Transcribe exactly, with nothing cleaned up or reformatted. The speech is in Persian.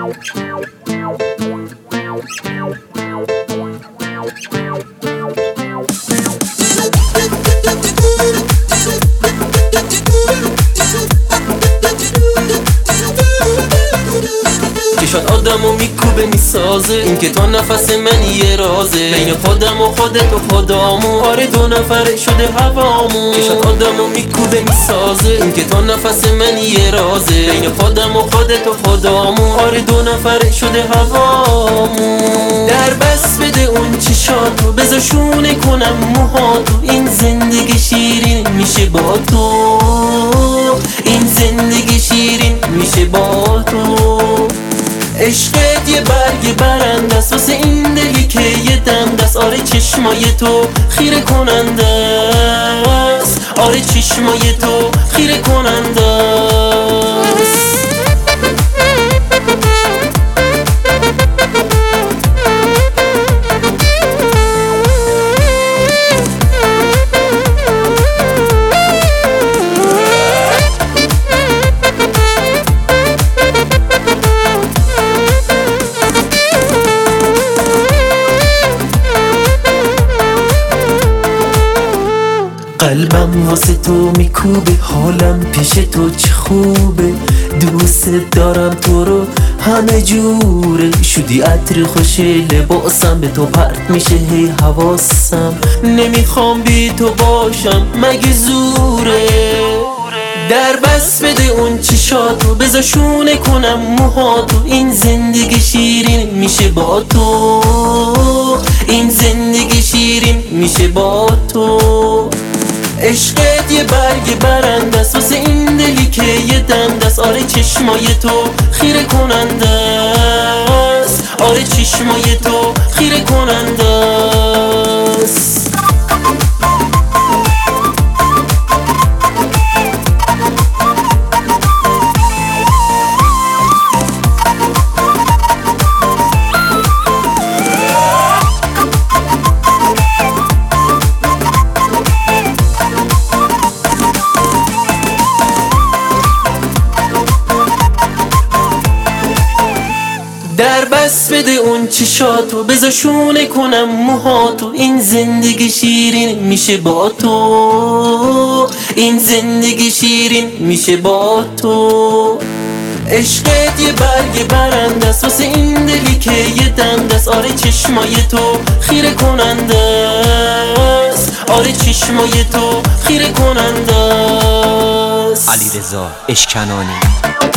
چشات آدمو میکوبه میسازه، این که تا نفس من یه رازه، بین خودم و خودت و خدامو، آره دو نفره شده هوامو. چشات آدمو میکوبه میسازه، این که تا نفس من یه رازه، بین خودم و خودت و خدامو، آره دو نفره شده هوامو. در بس بده اون چشاتو، بذار شونه کنم موهاتو، این زندگی شیرین میشه با تو، این زندگی شیرین میشه با تو. عشقت یه برگ برنده است واسه این دلی که یه دم دست، آره چشمای تو خیره کننده است، آره چشمای تو خیره کننده است. قلبم واسه تو میکوبه، حالم پیش تو چه خوبه، دوست دارم تو رو همه جوره، شدی عطر خوش لباسم، به تو پرت میشه هی حواسم، نمیخوام بی تو باشم مگه زوره. در بس بده اون چشاتو، بذار شونه کنم موهاتو، این زندگی شیرین میشه با تو، این زندگی شیرین میشه با تو. عشقت یه برگ برنده است واسه این دلی که یه دم دست، آره چشمای تو خیره کننده است، آره چشمای تو خیره کننده است. در بس بده اون چشاتو، بذار شونه کنم موهاتو، این زندگی شیرین میشه با تو، این زندگی شیرین میشه با تو. عشقت یه برگ برنده است واسه این دلی که یه دم دست، آره چشمای تو خیره کننده است، آره چشمای تو خیره کننده است. علیرضا اشکنانی.